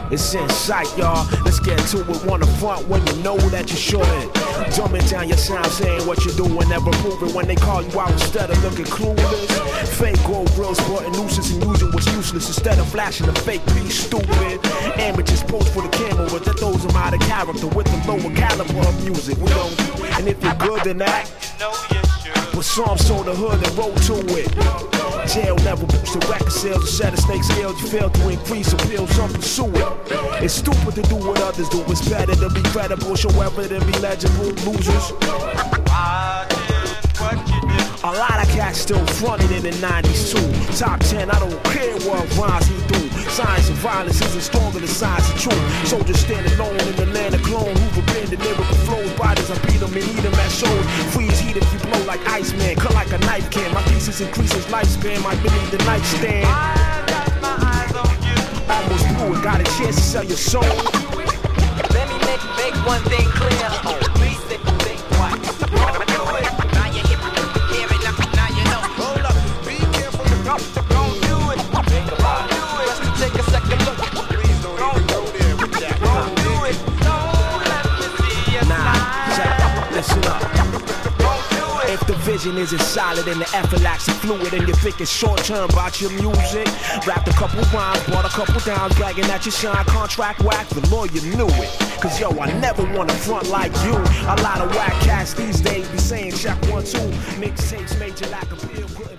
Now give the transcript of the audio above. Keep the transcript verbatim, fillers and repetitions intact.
It's in sight, y'all. Let's get to it. On the front when you know that you shouldn't. Dumbing down your sound, saying what you do and never prove it. When they call you out instead of looking clueless. Fake gold grills, sporting nooses and using what's useless. Instead of flashing the fake piece, stupid. Amateurs post for the camera, but that throws them out of character with the lower caliber of music. We don't. And if you're good, then act. But some sold the hood and roll to it. Jail never boosted record sales. A set of snake scales, you fail to increase appeal, some pursue it. It's stupid to do what others do. It's better to be credible, show evidence, be legible. Losers. A lot of cats still fronted in the nineties too. Top ten, I don't care what rhymes he do. Science of violence isn't stronger than science of truth. Soldiers stand alone in the land of clone. Who've abandoned lyrical flows. Bodies, I beat them and eat them at shows. Freeze heat if you blow like Iceman. Cut like a knife can. My thesis increases lifespan. Might beneath the nightstand. I got my eyes on you. Almost blew it. Got a chance to sell your soul. Let me make, make one thing clear. Please think, think twice. Don't do it. Now you hear, hear it, now, now you know. Hold up, be careful. Don't, don't do it. Don't do it. Just take a second look. Please don't even go there with that. Don't do it. Don't let me see your Nah, side. listen up. Don't do it. If the vision isn't solid and the effort lacks a fluid and you think it's short term about your music, rapped a couple rhymes, bought a couple downs, bragging that you shine, contract whack, the lawyer knew it. Cause yo, I never wanna front like you. A lot of whack cats these days be saying check one, two. Mixtapes major lack of appeal.